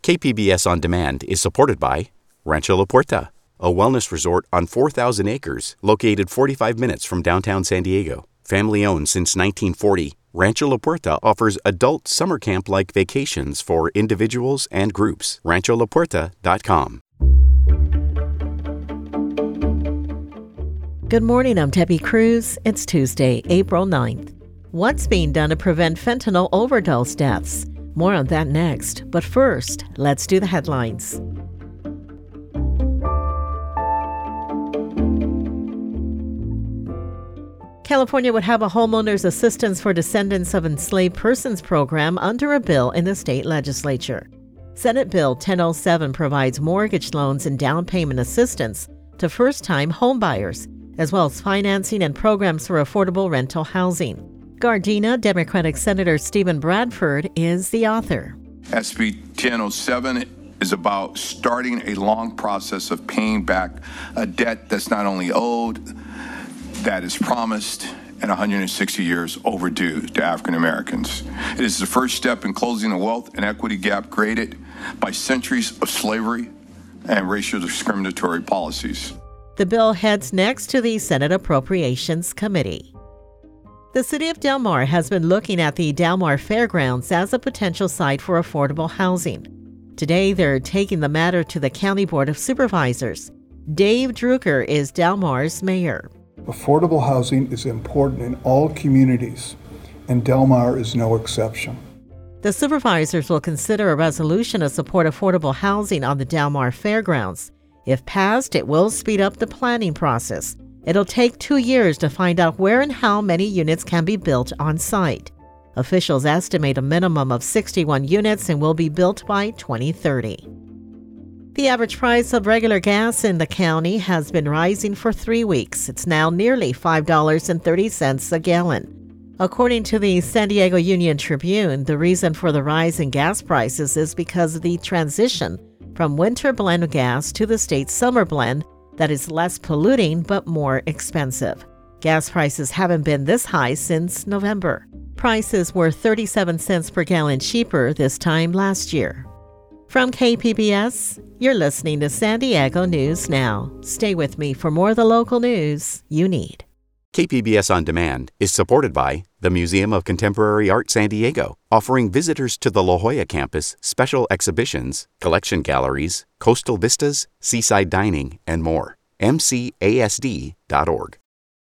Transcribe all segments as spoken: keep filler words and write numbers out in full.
K P B S On Demand is supported by Rancho La Puerta, a wellness resort on four thousand acres located forty-five minutes from downtown San Diego. Family-owned since nineteen forty, Rancho La Puerta offers adult summer camp-like vacations for individuals and groups. rancho la puerta dot com. Good morning, I'm Debbie Cruz. It's Tuesday, April ninth. What's being done to prevent fentanyl overdose deaths? More on that next. But first, let's do the headlines. California would have a homeowners assistance for descendants of enslaved persons program under a bill in the state legislature. Senate Bill ten oh seven provides mortgage loans and down payment assistance to first-time homebuyers, as well as financing and programs for affordable rental housing. Gardena Democratic Senator Stephen Bradford is the author. S B ten oh seven is about starting a long process of paying back a debt that's not only owed, that is promised, and one hundred sixty years overdue to African Americans. It is the first step in closing the wealth and equity gap created by centuries of slavery and racial discriminatory policies. The bill heads next to the Senate Appropriations Committee. The city of Del Mar has been looking at the Del Mar Fairgrounds as a potential site for affordable housing. Today, they're taking the matter to the County Board of Supervisors. Dave Drucker is Del Mar's mayor. Affordable housing is important in all communities, and Del Mar is no exception. The supervisors will consider a resolution to support affordable housing on the Del Mar Fairgrounds. If passed, it will speed up the planning process. It'll take two years to find out where and how many units can be built on site. Officials estimate a minimum of sixty-one units and will be built by twenty thirty. The average price of regular gas in the county has been rising for three weeks. It's now nearly five dollars and thirty cents a gallon. According to the San Diego Union Tribune, the reason for the rise in gas prices is because of the transition from winter blend gas to the state's summer blend that is less polluting but more expensive. Gas prices haven't been this high since November. Prices were thirty-seven cents per gallon cheaper this time last year. From K P B S, you're listening to San Diego News Now. Stay with me for more of the local news you need. K P B S On Demand is supported by the Museum of Contemporary Art San Diego, offering visitors to the La Jolla campus special exhibitions, collection galleries, coastal vistas, seaside dining, and more. m c a s d dot org.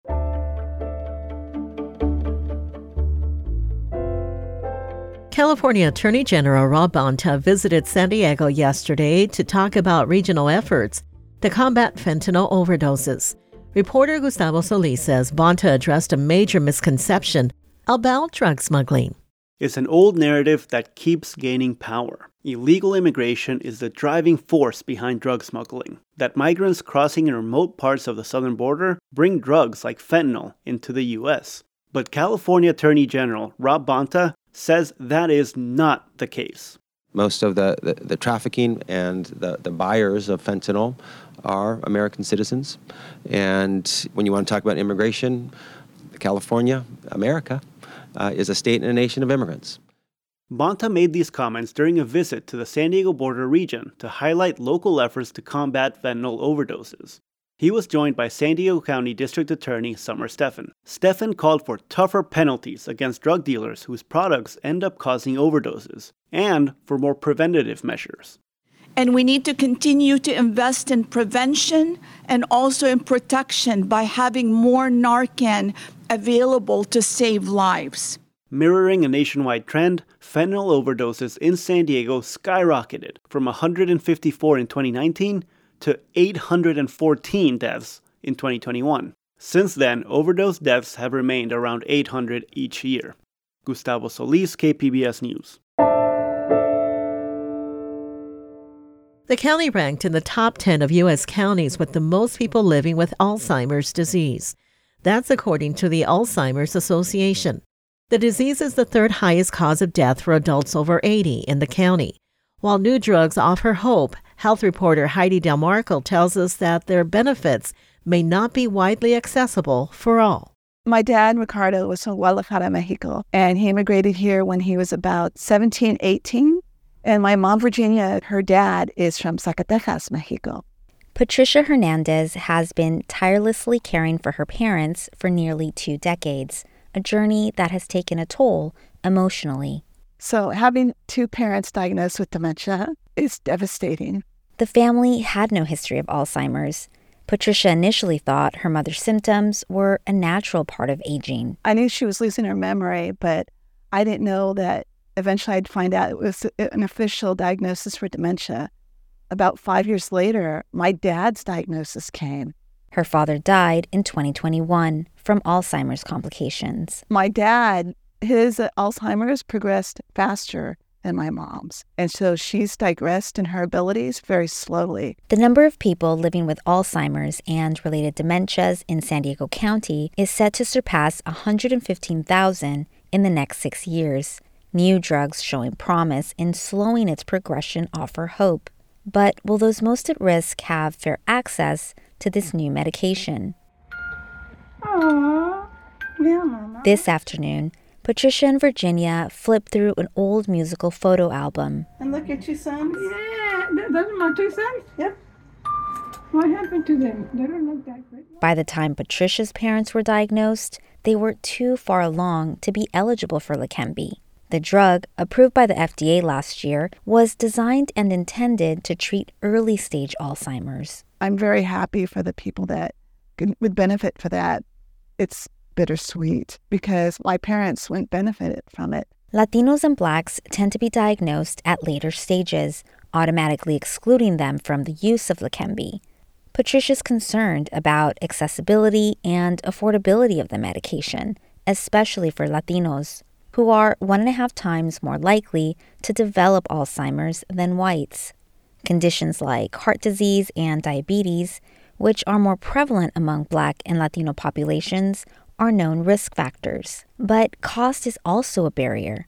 California Attorney General Rob Bonta visited San Diego yesterday to talk about regional efforts to combat fentanyl overdoses. Reporter Gustavo Solis says Bonta addressed a major misconception about drug smuggling. It's an old narrative that keeps gaining power. Illegal immigration is the driving force behind drug smuggling. That migrants crossing in remote parts of the southern border bring drugs like fentanyl into the U S. But California Attorney General Rob Bonta says that is not the case. Most of the, the, the trafficking and the, the buyers of fentanyl are American citizens. And when you want to talk about immigration, California, America, uh, is a state and a nation of immigrants. Bonta made these comments during a visit to the San Diego border region to highlight local efforts to combat fentanyl overdoses. He was joined by San Diego County District Attorney Summer Stephan. Stephan called for tougher penalties against drug dealers whose products end up causing overdoses, and for more preventative measures. And we need to continue to invest in prevention and also in protection by having more Narcan available to save lives. Mirroring a nationwide trend, fentanyl overdoses in San Diego skyrocketed from one hundred fifty-four in twenty nineteen to eight hundred fourteen deaths in twenty twenty-one. Since then, overdose deaths have remained around eight hundred each year. Gustavo Solis, K P B S News. The county ranked in the top ten of U S counties with the most people living with Alzheimer's disease. That's according to the Alzheimer's Association. The disease is the third highest cause of death for adults over eighty in the county. While new drugs offer hope, health reporter Heidi Del Marco tells us that their benefits may not be widely accessible for all. My dad, Ricardo, was from Guadalajara, Mexico, and he immigrated here when he was about seventeen, eighteen. And my mom, Virginia, her dad is from Zacatecas, Mexico. Patricia Hernandez has been tirelessly caring for her parents for nearly two decades, a journey that has taken a toll emotionally. So having two parents diagnosed with dementia is devastating. The family had no history of Alzheimer's. Patricia initially thought her mother's symptoms were a natural part of aging. I knew she was losing her memory, but I didn't know that eventually I'd find out it was an official diagnosis for dementia. About five years later, my dad's diagnosis came. Her father died in twenty twenty-one from Alzheimer's complications. My dad, his Alzheimer's progressed faster than my mom's. And so she's digressed in her abilities very slowly. The number of people living with Alzheimer's and related dementias in San Diego County is set to surpass one hundred fifteen thousand in the next six years. New drugs showing promise in slowing its progression offer hope. But will those most at risk have fair access to this new medication? Aww. Yeah, Mama. This afternoon, Patricia and Virginia flipped through an old musical photo album. And look at your sons. Yeah, those are my two sons. Yep. What happened to them? They don't look that great. By the time Patricia's parents were diagnosed, they were too far along to be eligible for Leqembi. The drug, approved by the F D A last year, was designed and intended to treat early-stage Alzheimer's. I'm very happy for the people that would benefit for that. It's bittersweet because my parents wouldn't benefit from it. Latinos and Blacks tend to be diagnosed at later stages, automatically excluding them from the use of Leqembi. Patricia's concerned about accessibility and affordability of the medication, especially for Latinos, who are one and a half times more likely to develop Alzheimer's than whites. Conditions like heart disease and diabetes, which are more prevalent among Black and Latino populations, are known risk factors. But cost is also a barrier.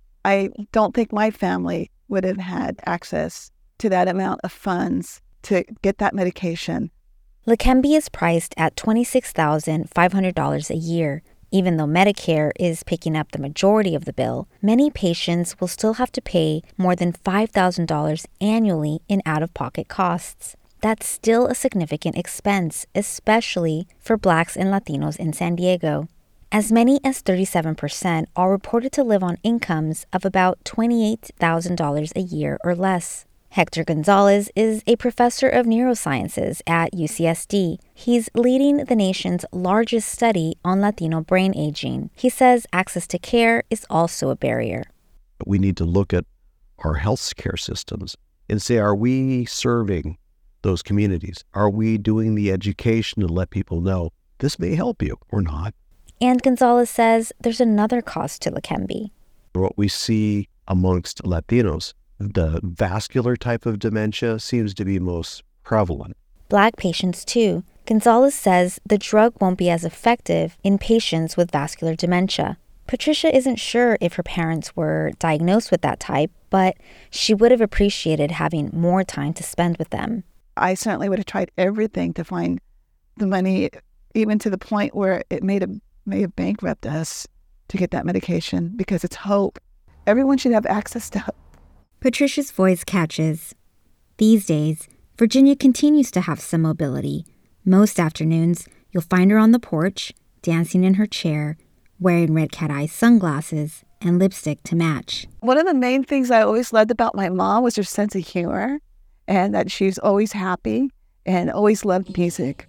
I don't think my family would have had access to that amount of funds to get that medication. Leqembi is priced at twenty-six thousand five hundred dollars a year. Even though Medicare is picking up the majority of the bill, many patients will still have to pay more than five thousand dollars annually in out-of-pocket costs. That's still a significant expense, especially for Blacks and Latinos in San Diego. As many as thirty-seven percent are reported to live on incomes of about twenty-eight thousand dollars a year or less. Hector Gonzalez is a professor of neurosciences at U C S D. He's leading the nation's largest study on Latino brain aging. He says access to care is also a barrier. We need to look at our health care systems and say, are we serving those communities? Are we doing the education to let people know this may help you or not? And Gonzalez says there's another cost to Leqembi. What we see amongst Latinos, the vascular type of dementia seems to be most prevalent. Black patients, too. Gonzalez says the drug won't be as effective in patients with vascular dementia. Patricia isn't sure if her parents were diagnosed with that type, but she would have appreciated having more time to spend with them. I certainly would have tried everything to find the money, even to the point where it may have, may have bankrupted us to get that medication, because it's hope. Everyone should have access to hope. Patricia's voice catches. These days, Virginia continues to have some mobility. Most afternoons, you'll find her on the porch, dancing in her chair, wearing red cat-eye sunglasses and lipstick to match. One of the main things I always loved about my mom was her sense of humor, and that she's always happy and always loved music.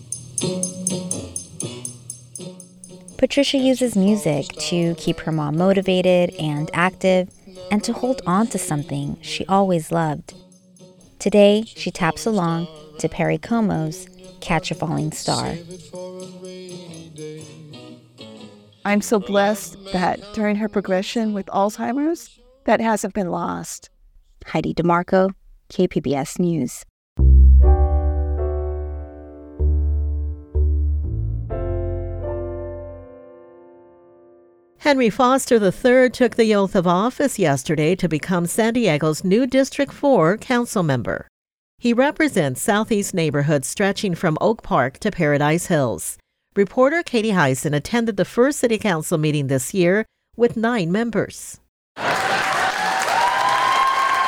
Patricia uses music to keep her mom motivated and active, and to hold on to something she always loved. Today, she taps along to Perry Como's Catch a Falling Star. I'm so blessed that during her progression with Alzheimer's, that hasn't been lost. Heidi DeMarco, K P B S News. Henry Foster the third took the oath of office yesterday to become San Diego's new District four council member. He represents southeast neighborhoods stretching from Oak Park to Paradise Hills. Reporter Katie Heisen attended the first city council meeting this year with nine members.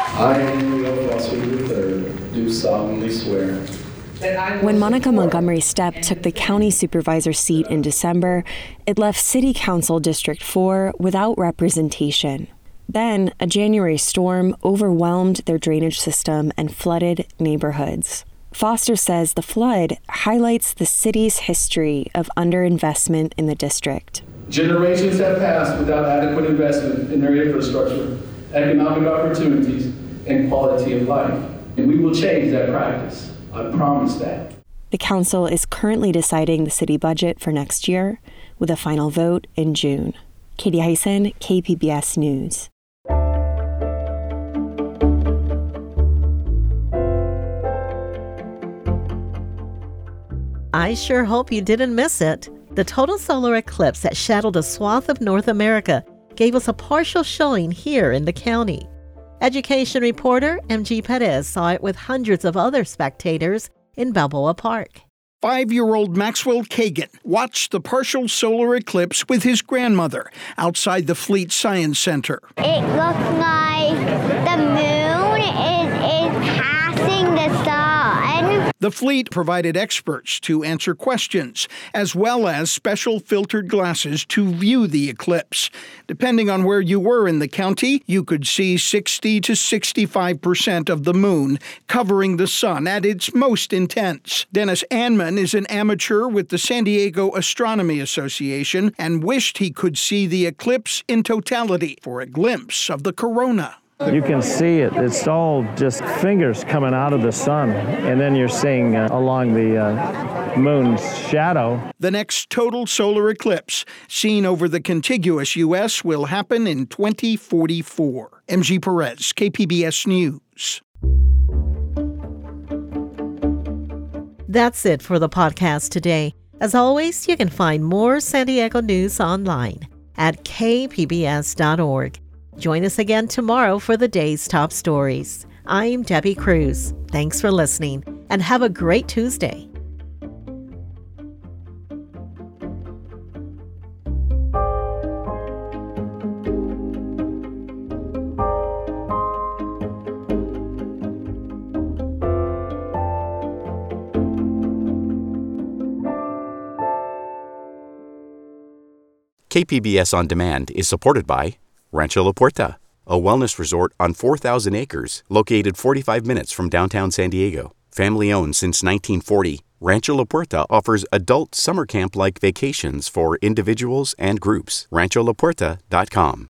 I, Leo Foster the third, do solemnly swear. When Monica Montgomery Stepp took the county supervisor seat in December, it left City Council District four without representation. Then, a January storm overwhelmed their drainage system and flooded neighborhoods. Foster says the flood highlights the city's history of underinvestment in the district. Generations have passed without adequate investment in their infrastructure, economic opportunities, and quality of life. And we will change that practice. I promise that. The council is currently deciding the city budget for next year, with a final vote in June. Katie Hyson, K P B S News. I sure hope you didn't miss it. The total solar eclipse that shadowed a swath of North America gave us a partial showing here in the county. Education reporter M G Perez saw it with hundreds of other spectators in Balboa Park. Five-year-old Maxwell Kagan watched the partial solar eclipse with his grandmother outside the Fleet Science Center. It looks like the moon is, is passing the sun. The Fleet provided experts to answer questions, as well as special filtered glasses to view the eclipse. Depending on where you were in the county, you could see sixty to sixty-five percent of the moon covering the sun at its most intense. Dennis Anman is an amateur with the San Diego Astronomy Association and wished he could see the eclipse in totality for a glimpse of the corona. You can see it. It's all just fingers coming out of the sun, and then you're seeing uh, along the uh, moon's shadow. The next total solar eclipse seen over the contiguous U S will happen in twenty forty-four. M G Perez, K P B S News. That's it for the podcast today. As always, you can find more San Diego news online at k p b s dot org. Join us again tomorrow for the day's top stories. I'm Debbie Cruz. Thanks for listening, and have a great Tuesday. K P B S On Demand is supported by Rancho La Puerta, a wellness resort on four thousand acres located forty-five minutes from downtown San Diego. Family owned since nineteen forty, Rancho La Puerta offers adult summer camp-like vacations for individuals and groups. rancho la puerta dot com.